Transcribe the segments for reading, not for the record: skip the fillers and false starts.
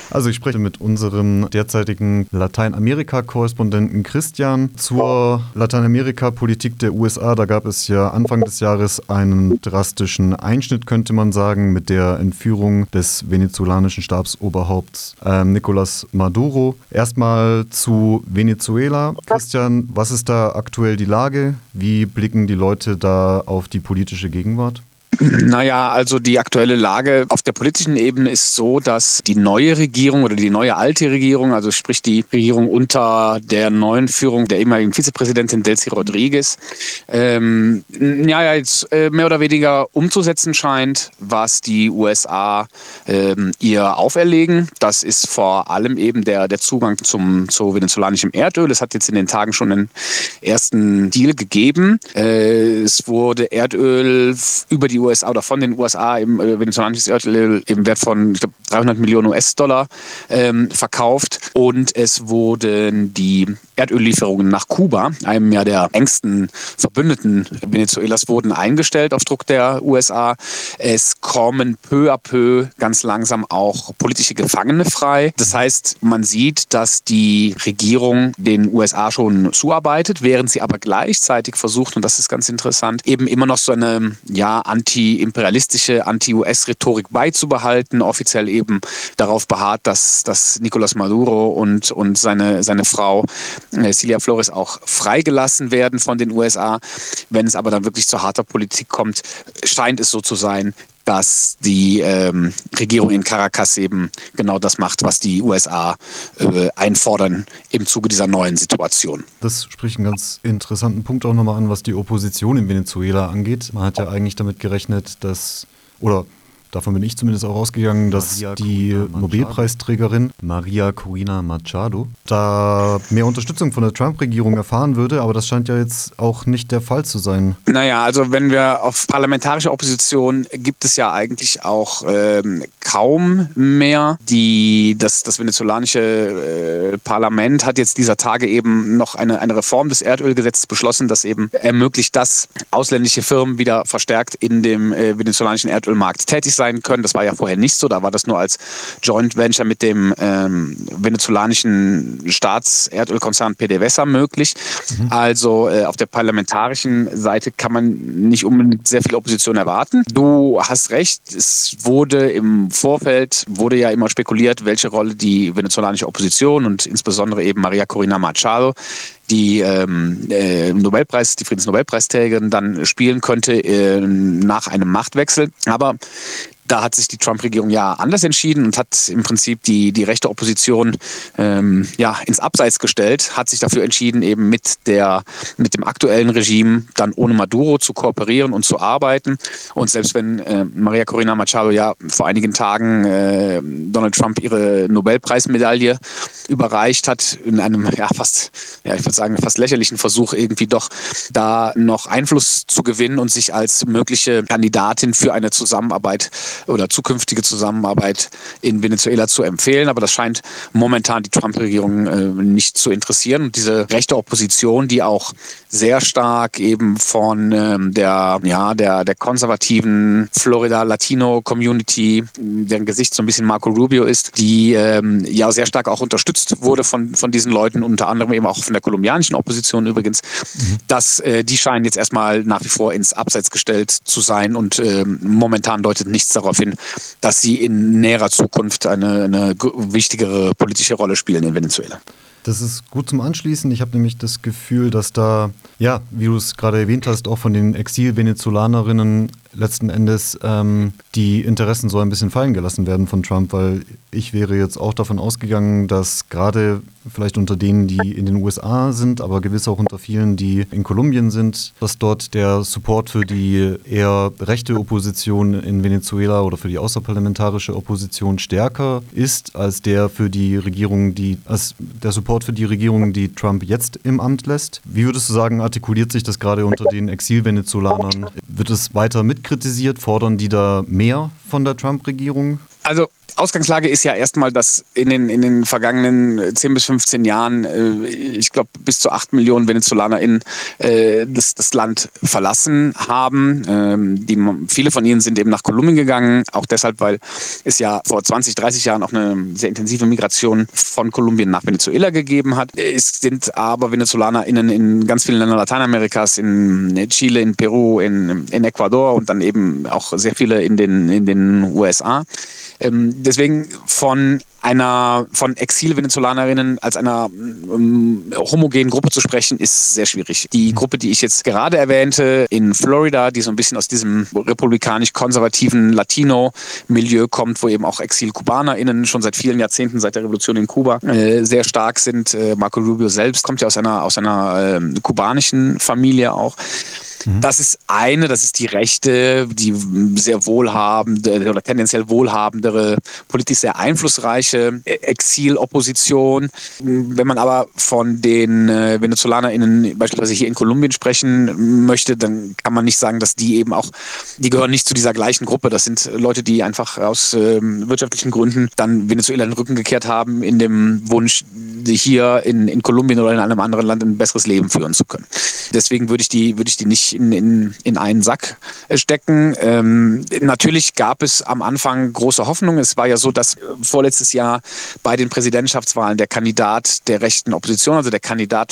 Also ich spreche mit unserem derzeitigen Lateinamerika-Korrespondenten Christian zur Lateinamerika-Politik der USA. Da gab es ja Anfang des Jahres einen drastischen Einschnitt, könnte man sagen, mit der Entführung des venezolanischen Stabsoberhaupts Nicolás Maduro. Erstmal zu Venezuela. Christian, was ist da aktuell die Lage? Wie blicken die Leute da auf die politische Gegenwart? Naja, also die aktuelle Lage auf der politischen Ebene ist so, dass die neue Regierung oder die neue alte Regierung, also sprich die Regierung unter der neuen Führung der ehemaligen Vizepräsidentin Delcy Rodriguez, jetzt mehr oder weniger umzusetzen scheint, was die USA ihr auferlegen. Das ist vor allem eben der Zugang zu venezolanischem Erdöl. Es hat jetzt in den Tagen schon einen ersten Deal gegeben. Es wurde Erdöl über die USA oder von den USA im venezolanisches Erdöl im Wert von, ich glaube, 300 Millionen US-Dollar verkauft, und es wurden die Erdöllieferungen nach Kuba, einem ja der engsten Verbündeten Venezuelas, wurden eingestellt auf Druck der USA. Es kommen peu à peu ganz langsam auch politische Gefangene frei. Das heißt, man sieht, dass die Regierung den USA schon zuarbeitet, während sie aber gleichzeitig versucht, und das ist ganz interessant, eben immer noch so eine anti-imperialistische, anti-US-Rhetorik beizubehalten, offiziell eben darauf beharrt, dass Nicolás Maduro und seine Frau Cilia Flores auch freigelassen werden von den USA. Wenn es aber dann wirklich zu harter Politik kommt, scheint es so zu sein, dass die Regierung in Caracas eben genau das macht, was die USA einfordern im Zuge dieser neuen Situation. Das spricht einen ganz interessanten Punkt auch nochmal an, was die Opposition in Venezuela angeht. Man hat ja eigentlich damit gerechnet, davon bin ich zumindest auch ausgegangen, dass die Nobelpreisträgerin Maria Corina Machado da mehr Unterstützung von der Trump-Regierung erfahren würde, aber das scheint ja jetzt auch nicht der Fall zu sein. Naja, also wenn wir auf parlamentarische Opposition, gibt es ja eigentlich auch kaum mehr. Das venezolanische Parlament hat jetzt dieser Tage eben noch eine Reform des Erdölgesetzes beschlossen, das eben ermöglicht, dass ausländische Firmen wieder verstärkt in dem venezolanischen Erdölmarkt tätig sein können. Das war ja vorher nicht so. Da war das nur als Joint Venture mit dem venezolanischen Staatserdölkonzern PDVSA möglich. Also auf der parlamentarischen Seite kann man nicht unbedingt sehr viel Opposition erwarten. Du hast recht, es wurde im Vorfeld ja immer spekuliert, welche Rolle die venezolanische Opposition und insbesondere eben Maria Corina Machado, die Friedensnobelpreisträgerin, dann spielen könnte nach einem Machtwechsel. Aber da hat sich die Trump-Regierung ja anders entschieden und hat im Prinzip die rechte Opposition ins Abseits gestellt, hat sich dafür entschieden, eben mit dem aktuellen Regime dann ohne Maduro zu kooperieren und zu arbeiten. Und selbst wenn Maria Corina Machado ja vor einigen Tagen Donald Trump ihre Nobelpreismedaille überreicht hat, in einem fast lächerlichen Versuch, irgendwie doch da noch Einfluss zu gewinnen und sich als mögliche Kandidatin für eine Zusammenarbeit oder zukünftige Zusammenarbeit in Venezuela zu empfehlen. Aber das scheint momentan die Trump-Regierung nicht zu interessieren. Und diese rechte Opposition, die auch sehr stark eben von der konservativen Florida-Latino-Community, deren Gesicht so ein bisschen Marco Rubio ist, die sehr stark auch unterstützt wurde von diesen Leuten, unter anderem eben auch von der kolumbianischen Opposition übrigens, dass die scheinen jetzt erstmal nach wie vor ins Abseits gestellt zu sein, und momentan deutet nichts darauf hin, dass sie in näherer Zukunft eine wichtigere politische Rolle spielen in Venezuela. Das ist gut zum Anschließen. Ich habe nämlich das Gefühl, dass da, wie du es gerade erwähnt hast, auch von den Exil-Venezolanerinnen letzten Endes die Interessen so ein bisschen fallen gelassen werden von Trump, weil ich wäre jetzt auch davon ausgegangen, dass gerade vielleicht unter denen, die in den USA sind, aber gewiss auch unter vielen, die in Kolumbien sind, dass dort der Support für die eher rechte Opposition in Venezuela oder für die außerparlamentarische Opposition stärker ist als der Support für die Regierung, die Trump jetzt im Amt lässt. Wie würdest du sagen, artikuliert sich das gerade unter den Exil-Venezolanern? Wird es weiter mitkritisiert? Fordern die da mehr von der Trump-Regierung? Also Ausgangslage ist ja erstmal, dass in den vergangenen 10 bis 15 Jahren, ich glaube, bis zu 8 Millionen VenezolanerInnen das Land verlassen haben. Viele von ihnen sind eben nach Kolumbien gegangen, auch deshalb, weil es ja vor 20, 30 Jahren auch eine sehr intensive Migration von Kolumbien nach Venezuela gegeben hat. Es sind aber VenezolanerInnen in ganz vielen Ländern Lateinamerikas, in Chile, in Peru, in Ecuador und dann eben auch sehr viele in den USA. Deswegen von Exil-Venezolanerinnen als einer homogenen Gruppe zu sprechen, ist sehr schwierig. Die Gruppe, die ich jetzt gerade erwähnte, in Florida, die so ein bisschen aus diesem republikanisch-konservativen Latino-Milieu kommt, wo eben auch Exil-KubanerInnen schon seit vielen Jahrzehnten, seit der Revolution in Kuba, sehr stark sind. Marco Rubio selbst kommt ja aus einer kubanischen Familie auch. Das ist die rechte, die sehr wohlhabende oder tendenziell wohlhabendere, politisch sehr einflussreiche Exilopposition. Wenn man aber von den VenezolanerInnen beispielsweise hier in Kolumbien sprechen möchte, dann kann man nicht sagen, dass die gehören nicht zu dieser gleichen Gruppe. Das sind Leute, die einfach aus wirtschaftlichen Gründen dann Venezuela den Rücken gekehrt haben, in dem Wunsch, hier in Kolumbien oder in einem anderen Land ein besseres Leben führen zu können. Deswegen würde ich die nicht in einen Sack stecken. Natürlich gab es am Anfang große Hoffnung. Es war ja so, dass vorletztes Jahr bei den Präsidentschaftswahlen der Kandidat der rechten Opposition, also der Kandidat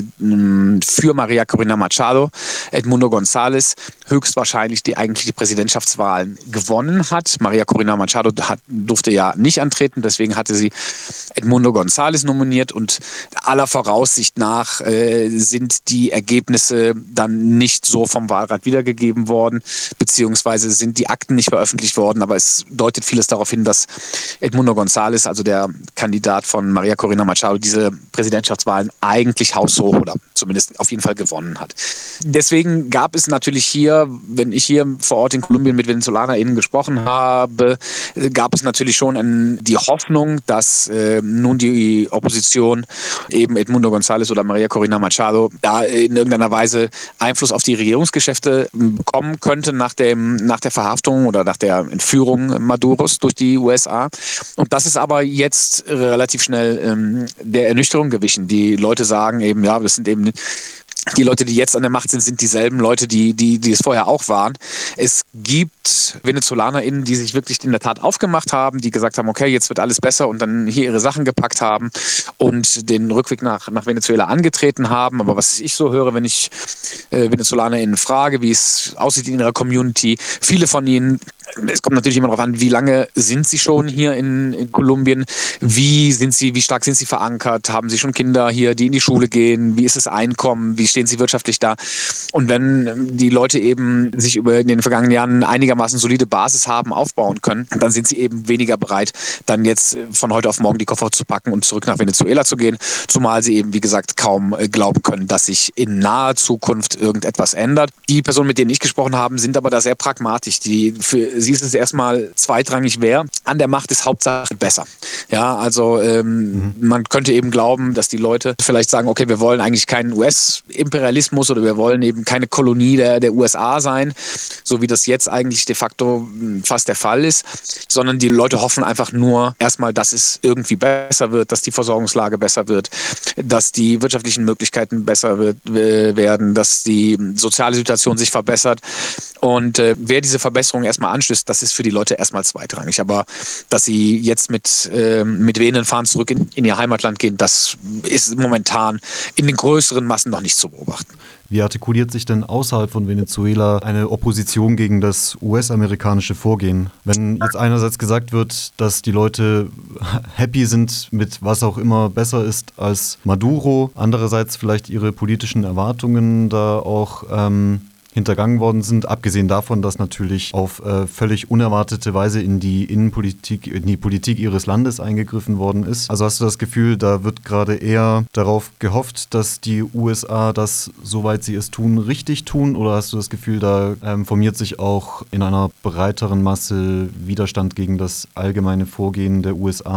für María Corina Machado, Edmundo González, höchstwahrscheinlich die Präsidentschaftswahlen gewonnen hat. María Corina Machado durfte ja nicht antreten, deswegen hatte sie Edmundo González nominiert und aller Voraussicht nach sind die Ergebnisse dann nicht so vom Wahlrat wiedergegeben worden, beziehungsweise sind die Akten nicht veröffentlicht worden, aber es deutet vieles darauf hin, dass Edmundo González, also der Kandidat von María Corina Machado, diese Präsidentschaftswahlen eigentlich haushoch oder zumindest auf jeden Fall gewonnen hat. Deswegen gab es natürlich hier, wenn ich hier vor Ort in Kolumbien mit VenezolanerInnen gesprochen habe, gab es natürlich schon die Hoffnung, dass nun die Opposition, eben Edmundo González oder María Corina Machado, da in irgendeiner Weise Einfluss auf die Regierungsgeschäfte bekommen könnte nach der Verhaftung oder nach der Entführung Maduros durch die USA. Und das ist aber jetzt relativ schnell der Ernüchterung gewichen. Die Leute sagen eben, ja, das sind eben die Leute, die jetzt an der Macht sind dieselben Leute, die es vorher auch waren. Es gibt VenezolanerInnen, die sich wirklich in der Tat aufgemacht haben, die gesagt haben, okay, jetzt wird alles besser und dann hier ihre Sachen gepackt haben und den Rückweg nach Venezuela angetreten haben. Aber was ich so höre, wenn ich VenezolanerInnen frage, wie es aussieht in ihrer Community, viele von ihnen, es kommt natürlich immer darauf an, wie lange sind sie schon hier in Kolumbien, wie stark sind sie verankert, haben sie schon Kinder hier, die in die Schule gehen, wie ist das Einkommen, wie stehen sie wirtschaftlich da? Und wenn die Leute eben sich über in den vergangenen Jahren eine einigermaßen solide Basis haben aufbauen können, dann sind sie eben weniger bereit, dann jetzt von heute auf morgen die Koffer zu packen und zurück nach Venezuela zu gehen, zumal sie eben, wie gesagt, kaum glauben können, dass sich in naher Zukunft irgendetwas ändert. Die Personen, mit denen ich gesprochen habe, sind aber da sehr pragmatisch. Für sie ist es erstmal zweitrangig, wer an der Macht ist, Hauptsache besser. Ja, also man könnte eben glauben, dass die Leute vielleicht sagen, okay, wir wollen eigentlich keinen US-Imperialismus oder wir wollen eben keine Kolonie der USA sein, so wie das jetzt eigentlich de facto fast der Fall ist, sondern die Leute hoffen einfach nur erstmal, dass es irgendwie besser wird, dass die Versorgungslage besser wird, dass die wirtschaftlichen Möglichkeiten besser werden, dass die soziale Situation sich verbessert. Und wer diese Verbesserung erstmal anstößt, das ist für die Leute erstmal zweitrangig. Aber dass sie jetzt mit wehenden Fahnen zurück in ihr Heimatland gehen, das ist momentan in den größeren Massen noch nicht zu beobachten. Wie artikuliert sich denn außerhalb von Venezuela eine Opposition gegen das US-amerikanische Vorgehen? Wenn jetzt einerseits gesagt wird, dass die Leute happy sind mit was auch immer besser ist als Maduro, andererseits vielleicht ihre politischen Erwartungen da auch hintergangen worden sind, abgesehen davon, dass natürlich auf völlig unerwartete Weise in die Politik ihres Landes eingegriffen worden ist. Also hast du das Gefühl, da wird gerade eher darauf gehofft, dass die USA das, soweit sie es tun, richtig tun? Oder hast du das Gefühl, da formiert sich auch in einer breiteren Masse Widerstand gegen das allgemeine Vorgehen der USA?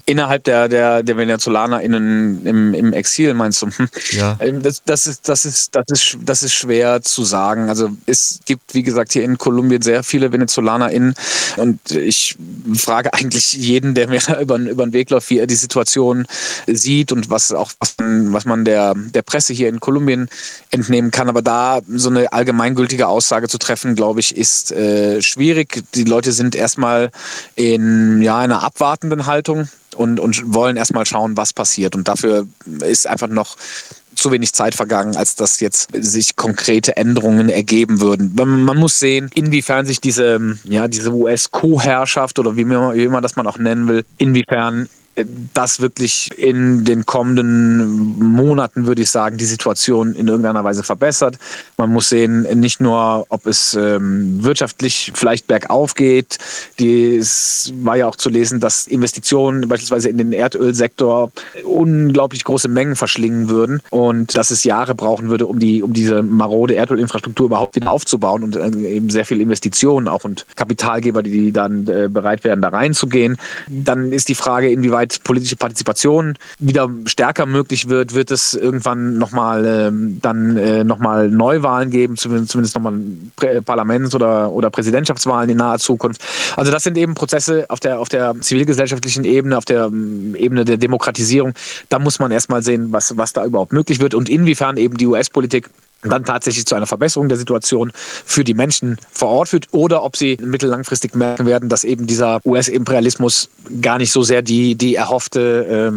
Innerhalb der VenezolanerInnen im Exil, meinst du? Ja. Das ist schwer zu sagen. Also es gibt, wie gesagt, hier in Kolumbien sehr viele VenezolanerInnen und ich frage eigentlich jeden, der mir über den Weg läuft, wie er die Situation sieht und was man der Presse hier in Kolumbien entnehmen kann. Aber da so eine allgemeingültige Aussage zu treffen, glaube ich, ist schwierig. Die Leute sind erstmal in einer abwartenden Haltung und wollen erstmal schauen, was passiert. Und dafür ist einfach noch zu wenig Zeit vergangen, als dass jetzt sich konkrete Änderungen ergeben würden. Man muss sehen, inwiefern sich diese US-Co-Herrschaft oder wie man das man auch nennen will, inwiefern das wirklich in den kommenden Monaten, würde ich sagen, die Situation in irgendeiner Weise verbessert. Man muss sehen, nicht nur, ob es wirtschaftlich vielleicht bergauf geht. Es war ja auch zu lesen, dass Investitionen beispielsweise in den Erdölsektor unglaublich große Mengen verschlingen würden und dass es Jahre brauchen würde, um diese marode Erdölinfrastruktur überhaupt wieder aufzubauen und eben sehr viel Investitionen auch und Kapitalgeber, die dann bereit wären, da reinzugehen. Dann ist die Frage, inwieweit politische Partizipation wieder stärker möglich wird es irgendwann nochmal nochmal Neuwahlen geben, zumindest nochmal Parlaments- oder Präsidentschaftswahlen in naher Zukunft. Also das sind eben Prozesse auf der zivilgesellschaftlichen Ebene, auf der Ebene der Demokratisierung. Da muss man erstmal sehen, was da überhaupt möglich wird und inwiefern eben die US-Politik dann tatsächlich zu einer Verbesserung der Situation für die Menschen vor Ort führt oder ob sie mittellangfristig merken werden, dass eben dieser US-Imperialismus gar nicht so sehr die erhoffte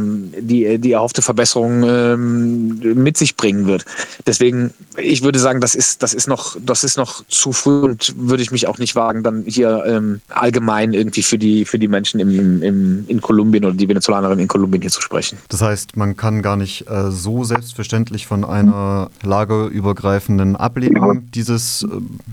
Verbesserung mit sich bringen wird. Deswegen, ich würde sagen, das ist noch zu früh und würde ich mich auch nicht wagen, dann hier allgemein irgendwie für die Menschen in Kolumbien oder die Venezolanerinnen in Kolumbien hier zu sprechen. Das heißt, man kann gar nicht so selbstverständlich von einer lagerübergreifenden Ablehnung des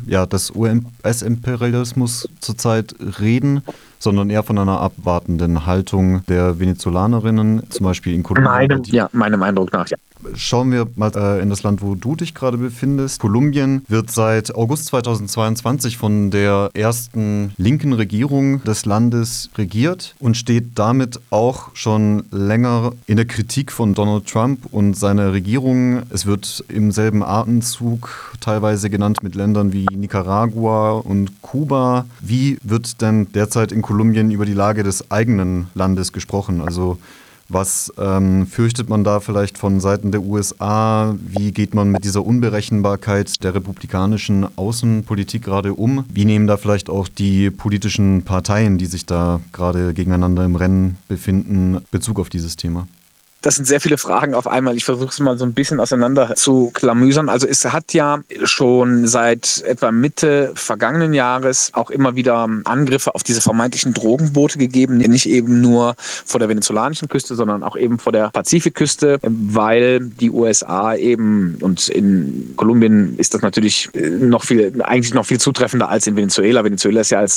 US-Imperialismus zurzeit reden, sondern eher von einer abwartenden Haltung der Venezolanerinnen, zum Beispiel in Kolumbien. Meinem Eindruck nach, ja. Schauen wir mal in das Land, wo du dich gerade befindest. Kolumbien wird seit August 2022 von der ersten linken Regierung des Landes regiert und steht damit auch schon länger in der Kritik von Donald Trump und seiner Regierung. Es wird im selben Atemzug teilweise genannt mit Ländern wie Nicaragua und Kuba. Wie wird denn derzeit in Kolumbien über die Lage des eigenen Landes gesprochen? Also was fürchtet man da vielleicht von Seiten der USA? Wie geht man mit dieser Unberechenbarkeit der republikanischen Außenpolitik gerade um? Wie nehmen da vielleicht auch die politischen Parteien, die sich da gerade gegeneinander im Rennen befinden, Bezug auf dieses Thema? Das sind sehr viele Fragen auf einmal. Ich versuche es mal so ein bisschen auseinander zu klamüsern. Also es hat ja schon seit etwa Mitte vergangenen Jahres auch immer wieder Angriffe auf diese vermeintlichen Drogenboote gegeben. Nicht eben nur vor der venezolanischen Küste, sondern auch eben vor der Pazifikküste, weil die USA eben, und in Kolumbien ist das natürlich noch viel zutreffender als in Venezuela. Venezuela ist ja als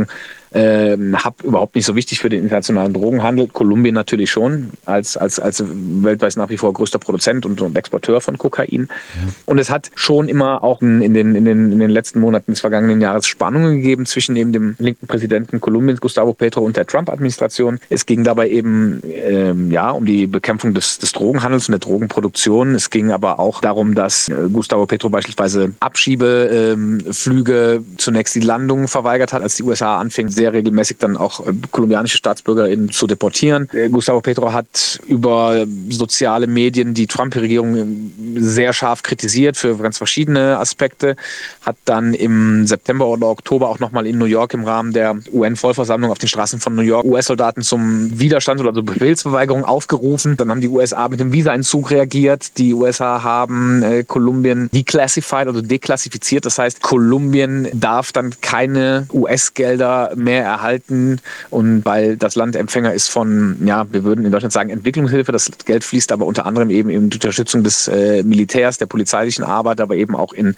Hub überhaupt nicht so wichtig für den internationalen Drogenhandel. Kolumbien natürlich schon, als weltweit nach wie vor größter Produzent und Exporteur von Kokain. Ja. Und es hat schon immer auch in den letzten Monaten des vergangenen Jahres Spannungen gegeben zwischen eben dem linken Präsidenten Kolumbiens, Gustavo Petro, und der Trump-Administration. Es ging dabei eben um die Bekämpfung des Drogenhandels und der Drogenproduktion. Es ging aber auch darum, dass Gustavo Petro beispielsweise Abschiebeflüge zunächst die Landungen verweigert hat, als die USA anfing, sehr regelmäßig dann auch kolumbianische StaatsbürgerInnen zu deportieren. Gustavo Petro hat über soziale Medien die Trump-Regierung sehr scharf kritisiert für ganz verschiedene Aspekte, hat dann im September oder Oktober auch nochmal in New York im Rahmen der UN-Vollversammlung auf den Straßen von New York US-Soldaten zum Widerstand oder zur Befehlsverweigerung aufgerufen. Dann haben die USA mit dem Visa-Entzug reagiert. Die USA haben Kolumbien declassified, also deklassifiziert. Das heißt, Kolumbien darf dann keine US-Gelder mehr erhalten, und weil das Land Empfänger ist von, wir würden in Deutschland sagen Entwicklungshilfe. Das Geld fließt aber unter anderem eben in die Unterstützung des Militärs, der polizeilichen Arbeit, aber eben auch in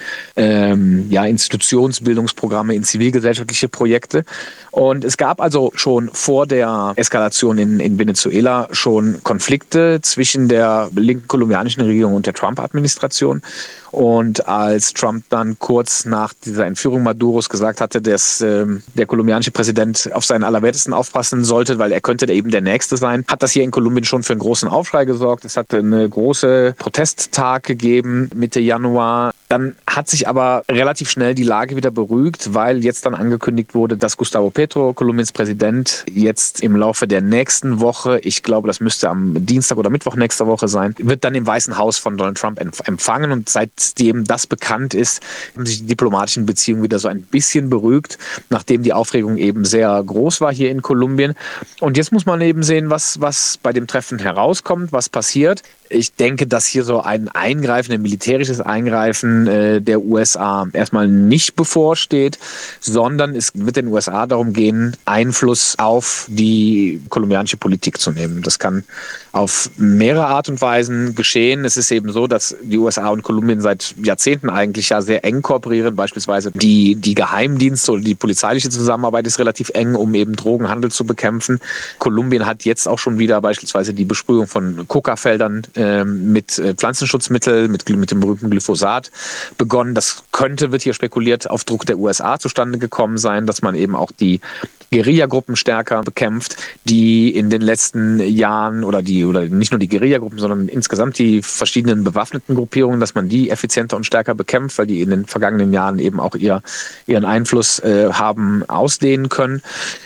Institutionsbildungsprogramme, in zivilgesellschaftliche Projekte. Und es gab also schon vor der Eskalation in Venezuela schon Konflikte zwischen der linken kolumbianischen Regierung und der Trump-Administration. Und als Trump dann kurz nach dieser Entführung Maduros gesagt hatte, dass der kolumbianische Präsident auf seinen Allerwertesten aufpassen sollte, weil er könnte eben der Nächste sein, hat das hier in Kolumbien schon für einen großen Aufschrei gesorgt. Es hat eine große Protesttag gegeben Mitte Januar. Dann hat sich aber relativ schnell die Lage wieder beruhigt, weil jetzt dann angekündigt wurde, dass Gustavo Petro, Kolumbiens Präsident, jetzt im Laufe der nächsten Woche, ich glaube, das müsste am Dienstag oder Mittwoch nächster Woche sein, wird dann im Weißen Haus von Donald Trump empfangen. Und seitdem das bekannt ist, haben sich die diplomatischen Beziehungen wieder so ein bisschen beruhigt, nachdem die Aufregung eben sehr groß war hier in Kolumbien. Und jetzt muss man eben sehen, was bei dem Treffen herauskommt, was passiert. Ich denke, dass hier so ein militärisches Eingreifen der USA erstmal nicht bevorsteht, sondern es wird den USA darum gehen, Einfluss auf die kolumbianische Politik zu nehmen. Das kann auf mehrere Art und Weisen geschehen. Es ist eben so, dass die USA und Kolumbien seit Jahrzehnten eigentlich ja sehr eng kooperieren. Beispielsweise die Geheimdienste oder die polizeiliche Zusammenarbeit ist relativ eng, um eben Drogenhandel zu bekämpfen. Kolumbien hat jetzt auch schon wieder beispielsweise die Besprühung von Coca-Feldern mit Pflanzenschutzmittel, mit dem berühmten Glyphosat begonnen. Das wird hier spekuliert, auf Druck der USA zustande gekommen sein, dass man eben auch die Guerillagruppen stärker bekämpft, die in den letzten Jahren oder nicht nur die Guerillagruppen, sondern insgesamt die verschiedenen bewaffneten Gruppierungen, dass man die effizienter und stärker bekämpft, weil die in den vergangenen Jahren eben auch ihren Einfluss haben ausdehnen können.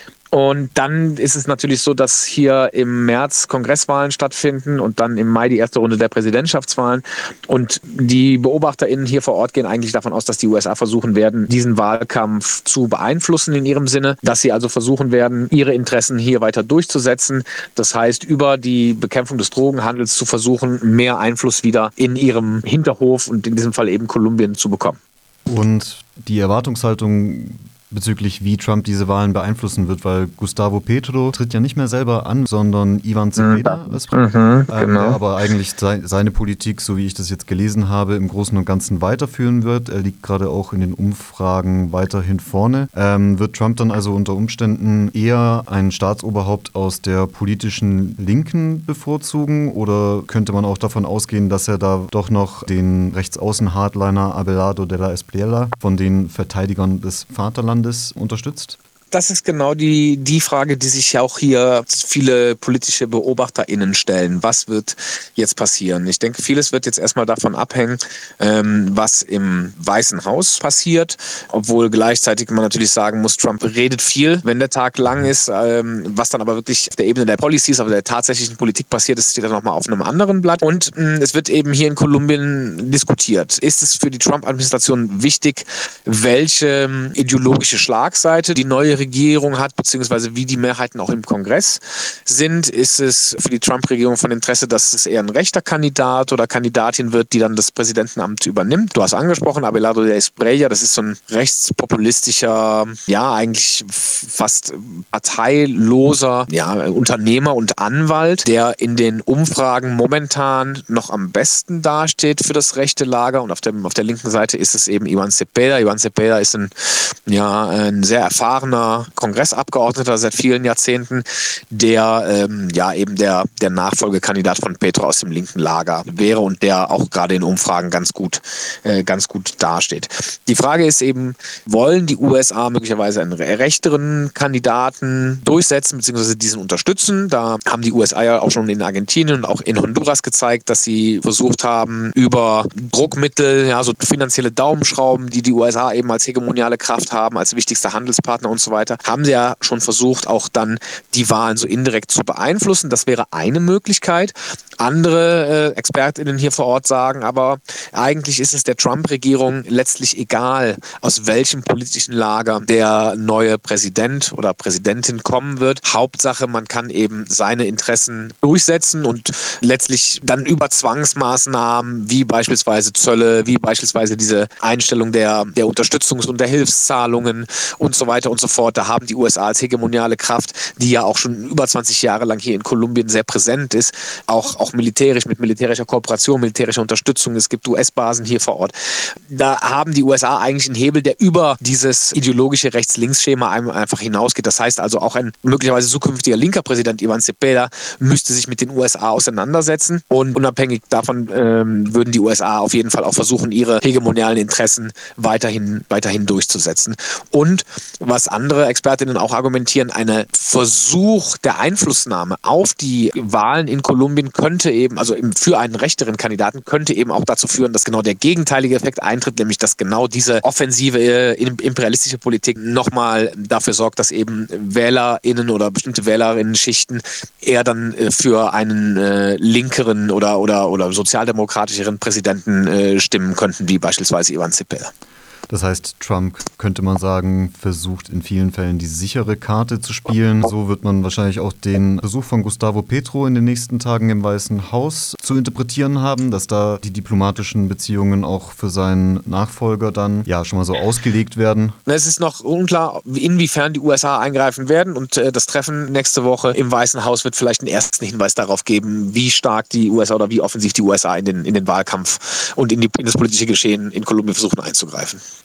Und dann ist es natürlich so, dass hier im März Kongresswahlen stattfinden und dann im Mai die erste Runde der Präsidentschaftswahlen. Und die BeobachterInnen hier vor Ort gehen eigentlich davon aus, dass die USA versuchen werden, diesen Wahlkampf zu beeinflussen in ihrem Sinne, dass sie also versuchen werden, ihre Interessen hier weiter durchzusetzen. Das heißt, über die Bekämpfung des Drogenhandels zu versuchen, mehr Einfluss wieder in ihrem Hinterhof und in diesem Fall eben Kolumbien zu bekommen. Und die Erwartungshaltung bezüglich wie Trump diese Wahlen beeinflussen wird, weil Gustavo Petro tritt ja nicht mehr selber an, sondern Ivan Cepeda ist genau. Der aber eigentlich seine Politik, so wie ich das jetzt gelesen habe, im Großen und Ganzen weiterführen wird. Er liegt gerade auch in den Umfragen weiterhin vorne. Wird Trump dann also unter Umständen eher ein Staatsoberhaupt aus der politischen Linken bevorzugen oder könnte man auch davon ausgehen, dass er da doch noch den Rechtsaußen-Hardliner Abelardo de la Espriella von den Verteidigern des Vaterlandes unterstützt? Das ist genau die Frage, die sich auch hier viele politische BeobachterInnen stellen. Was wird jetzt passieren? Ich denke, vieles wird jetzt erstmal davon abhängen, was im Weißen Haus passiert, obwohl gleichzeitig man natürlich sagen muss, Trump redet viel, wenn der Tag lang ist. Was dann aber wirklich auf der Ebene der Policies, aber der tatsächlichen Politik passiert ist, steht dann nochmal auf einem anderen Blatt. Und es wird eben hier in Kolumbien diskutiert. Ist es für die Trump-Administration wichtig, welche ideologische Schlagseite die neue Regierung hat, beziehungsweise wie die Mehrheiten auch im Kongress sind? Ist es für die Trump-Regierung von Interesse, dass es eher ein rechter Kandidat oder Kandidatin wird, die dann das Präsidentenamt übernimmt? Du hast angesprochen, Abelardo de Espriella, das ist so ein rechtspopulistischer, ja eigentlich fast parteiloser Unternehmer und Anwalt, der in den Umfragen momentan noch am besten dasteht für das rechte Lager. Und auf der linken Seite ist es eben Ivan Cepeda. Ivan Cepeda ist ein sehr erfahrener Kongressabgeordneter seit vielen Jahrzehnten, der eben der Nachfolgekandidat von Petro aus dem linken Lager wäre und der auch gerade in Umfragen ganz gut dasteht. Die Frage ist eben, wollen die USA möglicherweise einen rechteren Kandidaten durchsetzen bzw. diesen unterstützen? Da haben die USA ja auch schon in Argentinien und auch in Honduras gezeigt, dass sie versucht haben, über Druckmittel, so finanzielle Daumenschrauben, die USA eben als hegemoniale Kraft haben, als wichtigster Handelspartner und so weiter, haben sie ja schon versucht, auch dann die Wahlen so indirekt zu beeinflussen. Das wäre eine Möglichkeit. Andere ExpertInnen hier vor Ort sagen, aber eigentlich ist es der Trump-Regierung letztlich egal, aus welchem politischen Lager der neue Präsident oder Präsidentin kommen wird. Hauptsache, man kann eben seine Interessen durchsetzen und letztlich dann über Zwangsmaßnahmen wie beispielsweise Zölle, wie beispielsweise diese Einstellung der Unterstützungs- und der Hilfszahlungen und so weiter und so fort Ort. Da haben die USA als hegemoniale Kraft, die ja auch schon über 20 Jahre lang hier in Kolumbien sehr präsent ist, auch militärisch, mit militärischer Kooperation, militärischer Unterstützung. Es gibt US-Basen hier vor Ort. Da haben die USA eigentlich einen Hebel, der über dieses ideologische Rechts-Links-Schema einfach hinausgeht. Das heißt also, auch ein möglicherweise zukünftiger linker Präsident Ivan Cepeda müsste sich mit den USA auseinandersetzen. Und unabhängig davon würden die USA auf jeden Fall auch versuchen, ihre hegemonialen Interessen weiterhin durchzusetzen. Und was andere Expertinnen auch argumentieren, ein Versuch der Einflussnahme auf die Wahlen in Kolumbien könnte eben, also für einen rechteren Kandidaten, könnte eben auch dazu führen, dass genau der gegenteilige Effekt eintritt, nämlich dass genau diese offensive imperialistische Politik nochmal dafür sorgt, dass eben WählerInnen oder bestimmte WählerInnen-Schichten eher dann für einen linkeren oder sozialdemokratischeren Präsidenten stimmen könnten, wie beispielsweise Ivan Cepeda. Das heißt, Trump, könnte man sagen, versucht in vielen Fällen die sichere Karte zu spielen. So wird man wahrscheinlich auch den Besuch von Gustavo Petro in den nächsten Tagen im Weißen Haus zu interpretieren haben, dass da die diplomatischen Beziehungen auch für seinen Nachfolger dann ja schon mal so ausgelegt werden. Es ist noch unklar, inwiefern die USA eingreifen werden, und das Treffen nächste Woche im Weißen Haus wird vielleicht einen ersten Hinweis darauf geben, wie stark die USA oder wie offensiv die USA in den Wahlkampf und in das politische Geschehen in Kolumbien versuchen einzugreifen.